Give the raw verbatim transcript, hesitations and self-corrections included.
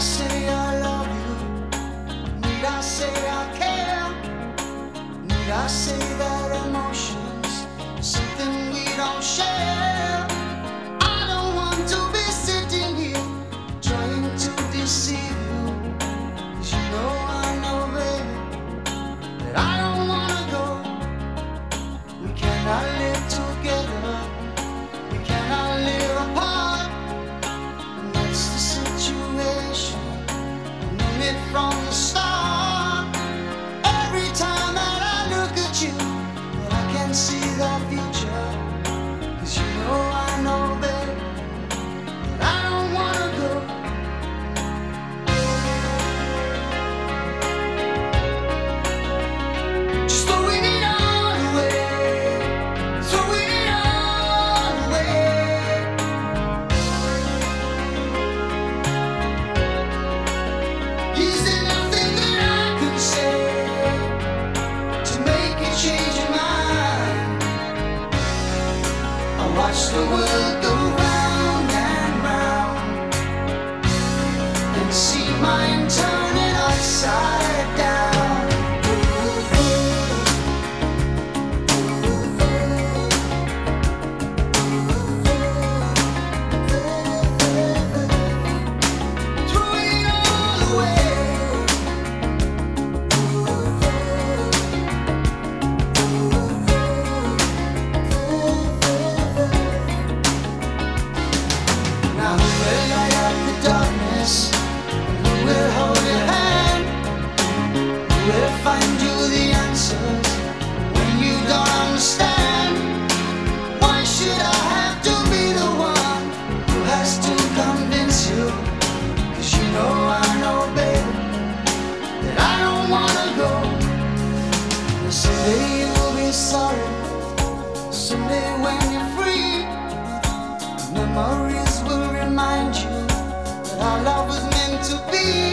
say I love you? Need I say I care? Need I say that emotions something we don't share? I don't want to be sitting here trying to deceive you, 'cause you know I know, baby, that I don't wanna go. We cannot live together, we cannot live apart, and that's the situation. I knew it from the start. Every time that I look at you, but I can see the future, 'cause you know I know, baby, that I don't wanna go. Just throwing it all away, throwing it all away. Is there nothing that I can say to make you change your mind? I watch the world go round and round and see mine turning upside down. Throwing it all away. Now who will light up the darkness? Who will hold your hand? Who will find you the answers when you don't understand? Why should I have to be the one who has to convince you? 'Cause you know I know, baby, that I don't wanna go. And someday you'll be sorry, someday when you're free, memories will remind you that our love was meant to be.